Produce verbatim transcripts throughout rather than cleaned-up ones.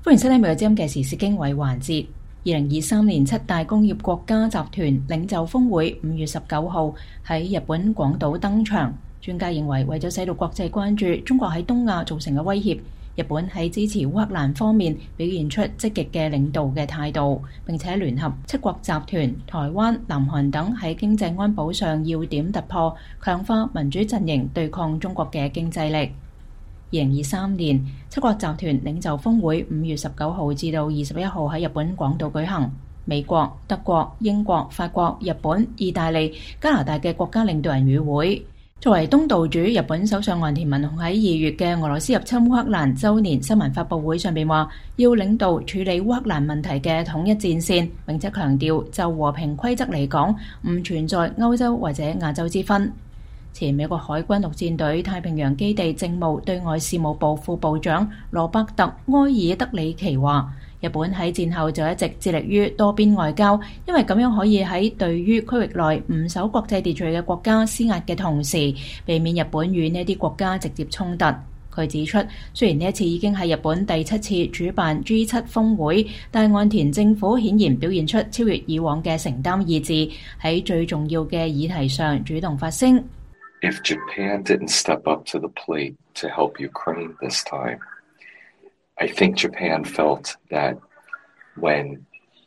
歡迎收聽每日精嘅時事經緯環節。二零二三年七大工業國家集團領袖峰會五月十九號喺日本廣島登場。專家認為，為咗使到國際關注中國喺東亞造成嘅威脅，日本喺支持烏克蘭方面表現出積極嘅領導嘅態度，並且聯合七國集團、台灣、南韓等喺經濟安保上要點突破，強化民主陣營對抗中國嘅經濟力。二零二三年七國集團領袖峰會五月十九號至到二十一號喺日本廣島舉行。美國、德國、英國、法國、日本、意大利、加拿大嘅國家領導人與會。作為東道主，日本首相岸田文雄喺二月嘅俄羅斯入侵烏克蘭週年新聞發佈會上面話，要領導處理烏克蘭問題嘅統一戰線，並且強調就和平規則嚟講，唔存在歐洲或者亞洲之分。前美國海軍陸戰隊太平洋基地政務對外事務部副部長羅伯特·埃爾德里奇話，日本喺戰後就一直致力於多邊外交，因為咁樣可以喺對於區域內唔守國際秩序嘅國家施壓嘅同時，避免日本與呢啲國家直接衝突。佢指出，雖然呢一次已經係日本第七次主辦 G 七 峰會，但岸田政府顯然表現出超越以往嘅承擔意志，喺最重要嘅議題上主動發聲。 If Japan didn't step up to the plate to help Ukraine this time, I think Japan felt that when,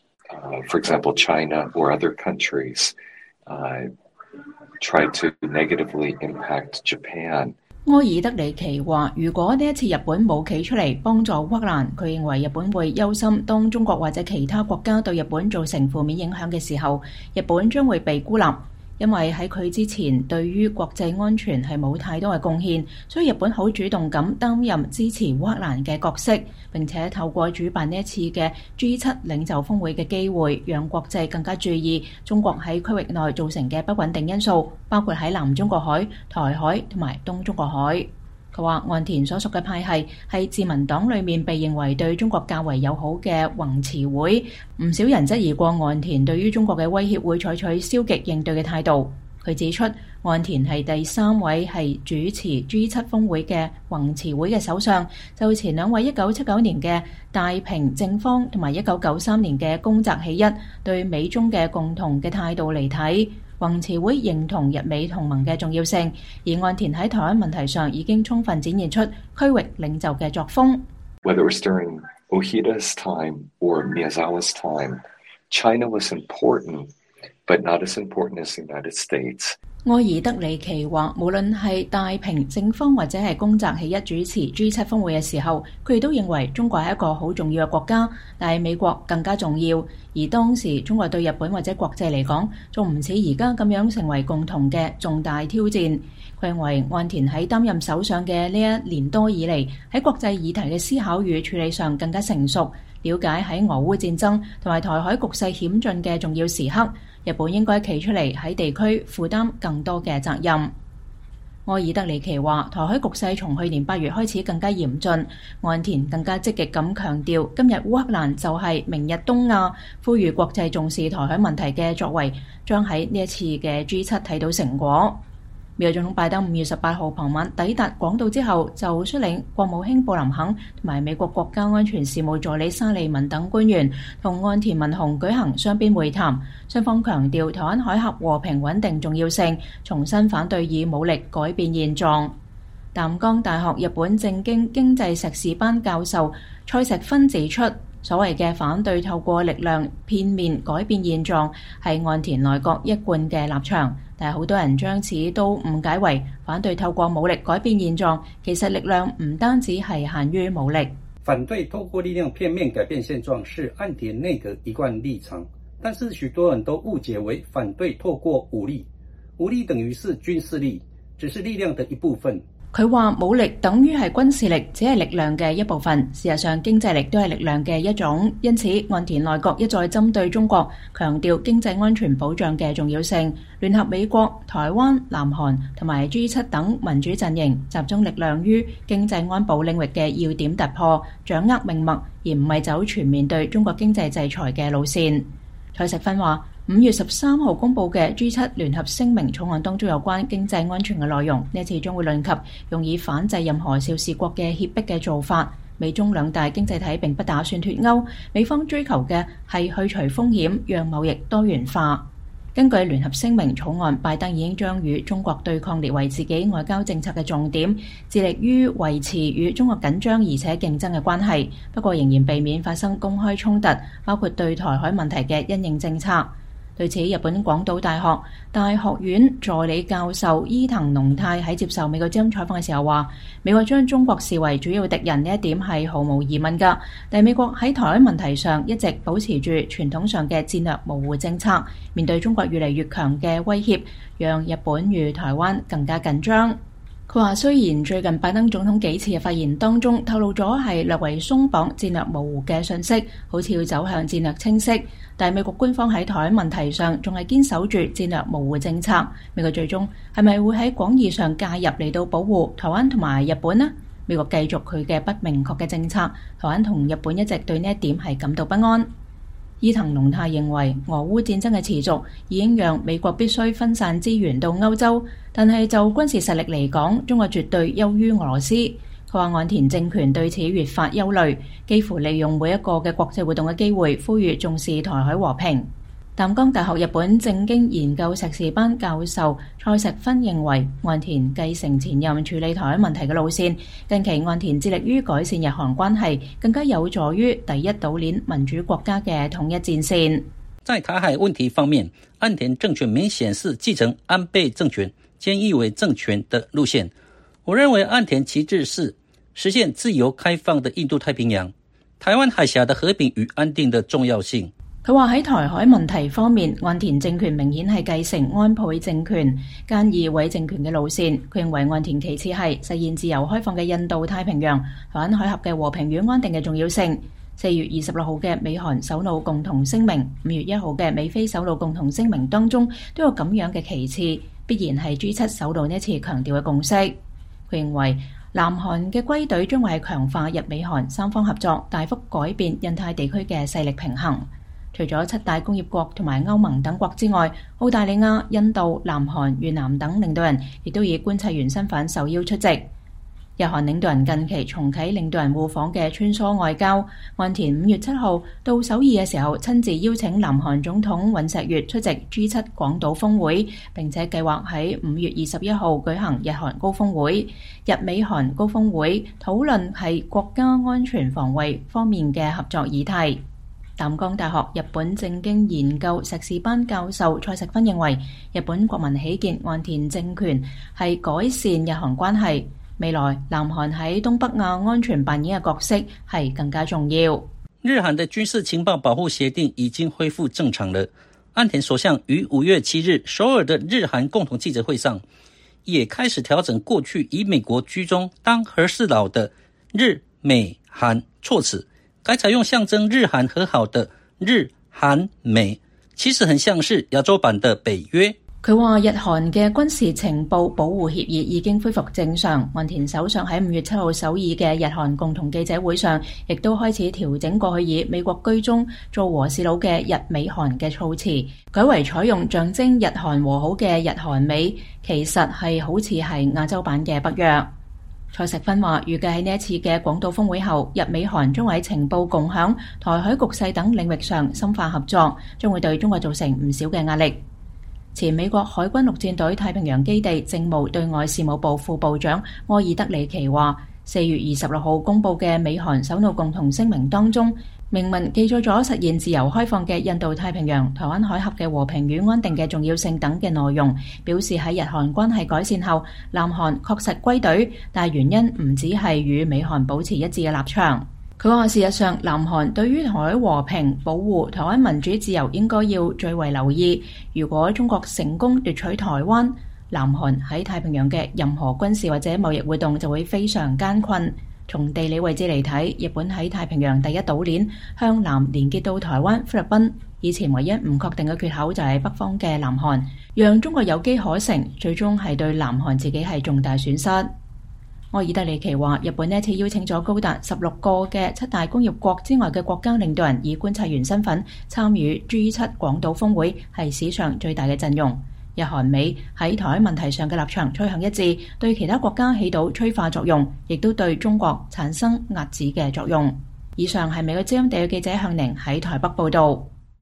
uh, for example, China or other countries uh, tried to negatively impact Japan. 埃爾德里奇話，如果呢一次日本冇企出嚟幫助烏克蘭，佢認為日本會憂心，當中國或者其他國家對日本造成負面影響嘅時候，日本將會被孤立。因為喺佢之前對於國際安全係冇太多嘅貢獻，所以日本好主動咁擔任支持烏克蘭嘅角色，並且透過主辦呢一次嘅 G 七 領袖峰會嘅機會，讓國際更加注意中國喺區域內造成嘅不穩定因素，包括喺南中國海、台海同埋東中國海。佢話岸田所屬嘅派系係自民黨裏面被認為對中國較為友好嘅宏池會，唔少人質疑過岸田對於中國嘅威脅會採取消極應對嘅態度。佢指出，岸田係第三位係主持 G 七 峰會嘅宏池會嘅首相，就前兩位一九七九年嘅大平正方同埋一九九三年嘅宮澤喜一對美中嘅共同嘅態度嚟睇，宏池會認同日美同盟嘅重要性，而岸田喺台灣問題上已經充分展現出區域領袖嘅作風。 Whether it was during Ohida's time or Miyazawa's time, China was important, but not as important as the United States. 埃爾德里奇話，無論係大平正方或者係宮澤喜一主持 G 七 峰會嘅時候，佢哋都認為中國係一個好重要嘅國家，但係美國更加重要。而當時中國對日本或者國際嚟講，仲唔似而家咁樣成為共同嘅重大挑戰。佢認為岸田喺擔任首相嘅呢一年多以嚟，喺國際議題嘅思考與處理上更加成熟，了解喺俄烏戰爭同埋台海局勢險峻嘅重要時刻，日本應該企出嚟喺地區負擔更多嘅責任。埃爾德里奇話，台海局勢從去年八月開始更加嚴峻，岸田更加積極咁強調，今日烏克蘭就係明日東亞，呼籲國際重視台海問題嘅作為，將喺呢一次嘅 G 七 睇到成果。美國總統拜登五月十八號傍晚抵達廣島之後，就率領國務卿布林肯同埋美國國家安全事務助理沙利文等官員同岸田文雄舉行雙邊會談，雙方強調台灣海峽和平穩定重要性，重新反對以武力改變現狀。淡江大學日本政經經濟碩士班教授蔡石芬指出，所謂嘅反對透過力量片面改變現狀係岸田內閣一貫嘅立場，但係好多人將此都誤解為反對透過武力改變現狀，其實力量唔單止係限於武力。 反對透過力量片面改變現狀是岸田內閣一貫立場，但是許多人都誤解為反對透過武力，武力等於是軍事力，只是力量的一部分。 佢話武力等於係軍事力，只係力量嘅一部分。事實上，經濟力都係力量嘅一種。因此，岸田內閣一再針對中國，強調經濟安全保障嘅重要性，聯合美國、台灣、南韓同埋 G 七 等民主陣營，集中力量於經濟安保領域嘅要點突破，掌握命脈，而唔係走全面對中國經濟制裁嘅路線。蔡石芬話，五月十三號公佈嘅 G 七 聯合聲明草案當中有關經濟安全嘅內容，呢一次將會論及用以反制任何肇事國嘅脅迫嘅做法， 美中兩大經濟體並不打算脫鈎，美方追求嘅係去除風險，讓貿易多元化。根據聯合聲明草案，拜登已經將與中國對抗列為自己外交政策嘅重點，致力於維持與中國緊張而且競爭嘅關係。不過仍然避免發生公開衝突，包括對台海問題嘅因應政策。對此，日本廣島大學大學院助理教授伊藤隆太喺接受美國之音採訪嘅時候話，美國將中國視為主要敵人呢一點係毫無疑問㗎，但美國喺台海問題上一直保持住傳統上嘅戰略模糊政策，面對中國越嚟越強嘅威脅，讓日本與台灣更加緊張。佢話雖然最近拜登總統幾次嘅發言當中透露咗係略為鬆綁戰略模糊嘅訊息，好似要走向戰略清晰，但係美國官方喺台海問題上仲係堅守住戰略模糊政策。美國最終係咪會喺廣義上介入嚟到保護台灣同埋日本呢？美國繼續佢嘅不明確嘅政策，台灣同日本一直對呢一點係感到不安。伊藤隆太認為俄烏戰爭嘅持續已經讓美國必須分散資源到歐洲，但係就軍事實力嚟講，中國絕對優於俄羅斯。佢話岸田政權對此越發憂慮，幾乎利用每一個嘅國際活動嘅機會，呼籲重視台海和平。淡江大學日本政經研究碩士班教授蔡石芬認為，岸田繼承前任處理台海問題嘅路線，近期岸田致力於改善日韓關係，更加有助於第一島鏈民主國家嘅統一戰線。 在台海問題方面，岸田政權明顯是繼承安倍政權、菅義偉政權的路線。我認為岸田旗幟是實現自由開放的印度太平洋、台灣海峽的和平與安定的重要性。 佢話喺台海問題方面，岸田政權明顯係繼承安倍政權、菅義偉政權嘅路線。佢認為岸田其次係實現自由開放嘅印度太平洋、台灣海峽嘅和平與安定嘅重要性。四月二十六號嘅美韓首腦共同聲明，五月一號嘅美菲首腦共同聲明當中都有咁樣嘅旗幟，必然係 G 七首腦呢次強調嘅共識。佢認為南韓嘅歸隊將會係強化日美韓三方合作，大幅改變印太地區嘅勢力平衡。除咗七大工業國同埋歐盟等國之外，澳大利亞、印度、南韓、越南等領導人亦都以觀察員身份受邀出席。日韓領導人近期重啟領導人互訪嘅穿梭外交。岸田五月七號到首爾嘅時候，親自邀請南韓總統尹錫悅出席 G 七廣島峰會，並且計劃喺五月二十一號舉行日韓高峰會。日美韓高峰會討論係國家安全防衛方面嘅合作議題。淡江大學日本政經研究碩士班教授蔡石芬認為，日本國民喜見岸田政權係改善日韓關係，未來南韓喺東北亞安全扮演嘅角色係更加重要。 日韓的軍事情報保護協定已經恢復正常了。岸田首相於五月七日首爾的日韓共同記者會上，也開始調整過去以美國居中當和事佬的日美韓措辭，改採用象徵日韓和好的日韓美，其實很像是亞洲版的北約。 佢話日韓嘅軍事情報保護協議已經恢復正常。岸田首相喺五月七號首爾嘅日韓共同記者會上，亦都開始調整過去以美國居中做和事佬嘅日美韓嘅措辭，改為採用象徵日韓和好嘅日韓美，其實係好似係亞洲版嘅北約。蔡石芬話，預計喺呢一次嘅廣島峰會後，日美韓將會喺情報共享、台海局勢等領域上深化合作，將會對中國造成唔少嘅壓力。前美國海軍陸戰隊太平洋基地政務對外事務部副部長柯爾德里奇話，四月二十六號公佈嘅美韓首腦共同聲明當中，明文記載咗實現自由開放嘅印度太平洋、台灣海峽嘅和平與安定嘅重要性等嘅內容，表示喺日韓關係改善後，南韓確實歸隊，但原因唔只係與美韓保持一致嘅立場。佢話事實上，南韓對於台海和平、保護台灣民主自由應該要最為留意。如果中國成功奪取台灣，南韓喺太平洋嘅任何軍事或者貿易活動就會非常艱困。從地理位置嚟睇，日本喺太平洋第一島鏈向南連結到台灣、菲律賓，以前唯一唔確定嘅缺口就係北方嘅南韓，讓中國有機可乘，最終係對南韓自己係重大損失。柯爾德里奇話，日本呢次邀請咗高達十六個嘅七大工業國之外嘅國家領導人以觀察員身份參與 G 七廣島峰會，係史上最大嘅陣容。 日韓美喺台灣問題上嘅立場趨向一致，對其他國家起到催化作用，亦都對中國產生壓止嘅作用。以上係美國之音地嘅記者向寧喺台北報導。